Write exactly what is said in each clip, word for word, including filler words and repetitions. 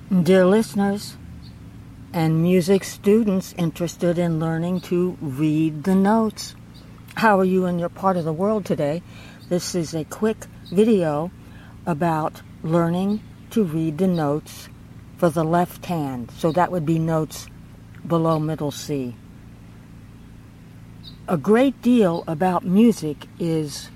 Dear listeners and music students interested in learning to read the notes, how are you in your part of the world today? This is a quick video about learning to read the notes for the left hand. So that would be notes below middle C. A great deal about music is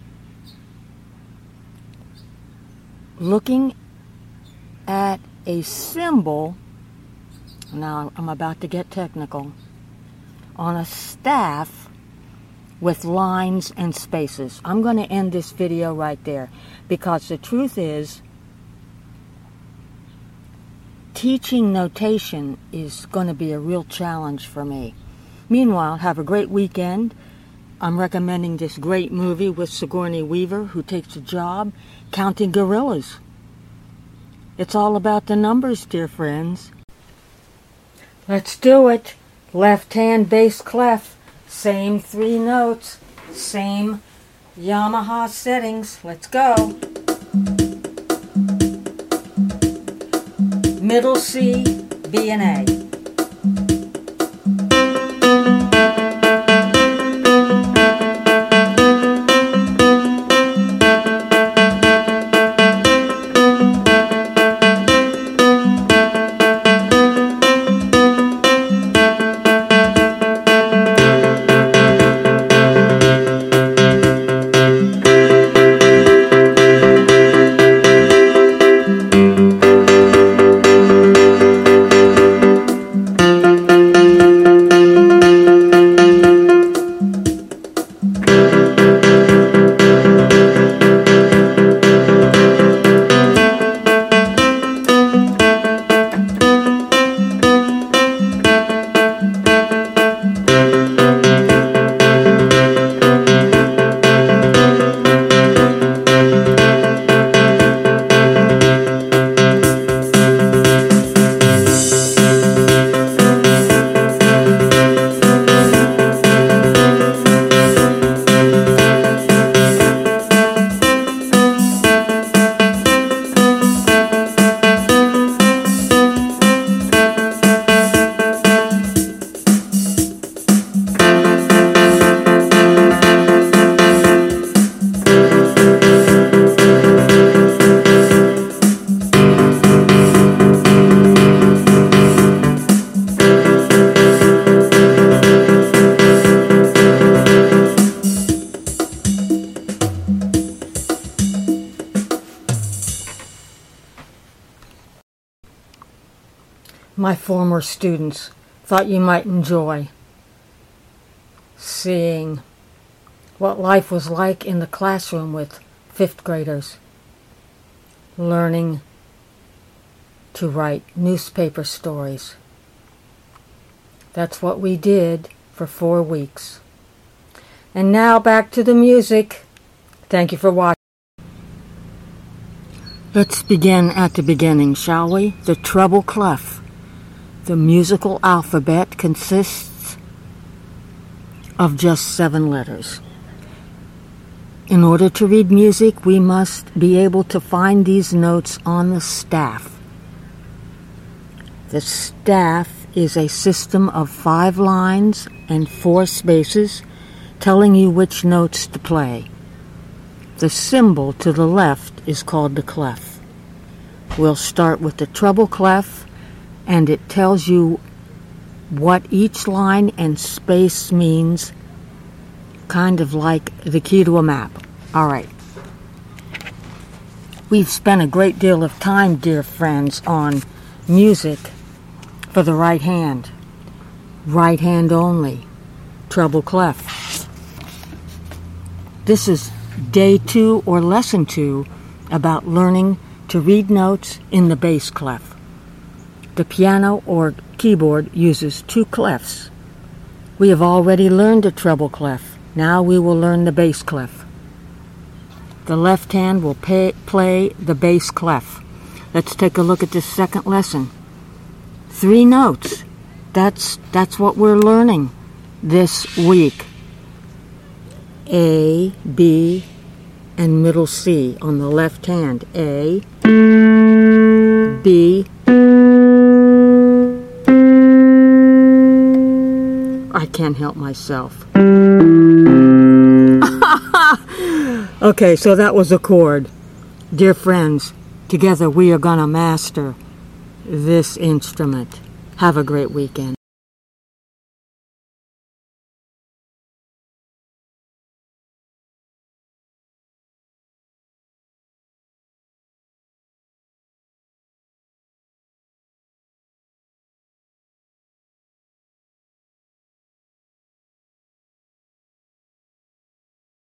looking at a symbol, now I'm about to get technical, on a staff with lines and spaces. I'm going to end this video right there because the truth is teaching notation is going to be a real challenge for me. Meanwhile, have a great weekend. I'm recommending this great movie with Sigourney Weaver, who takes a job counting gorillas. It's all about the numbers, dear friends. Let's do it. Left hand bass clef. Same three notes. Same Yamaha settings. Let's go. Middle C, B and A. My former students thought you might enjoy seeing what life was like in the classroom with fifth graders, learning to write newspaper stories. That's what we did for four weeks. And now back to the music. Thank you for watching. Let's begin at the beginning, shall we? The treble clef. The musical alphabet consists of just seven letters. In order to read music, we must be able to find these notes on the staff. The staff is a system of five lines and four spaces telling you which notes to play. The symbol to the left is called the clef. We'll start with the treble clef, and it tells you what each line and space means, kind of like the key to a map. All right. We've spent a great deal of time, dear friends, on music for the right hand. Right hand only. Treble clef. This is day two or lesson two about learning to read notes in the bass clef. The piano or keyboard uses two clefs. We have already learned the treble clef. Now we will learn the bass clef. The left hand will pay, play the bass clef. Let's take a look at this second lesson. Three notes. That's, that's what we're learning this week. A, B, and middle C on the left hand. A, B. I can't help myself. Okay, so that was a chord. Dear friends, together we are gonna master this instrument. Have a great weekend.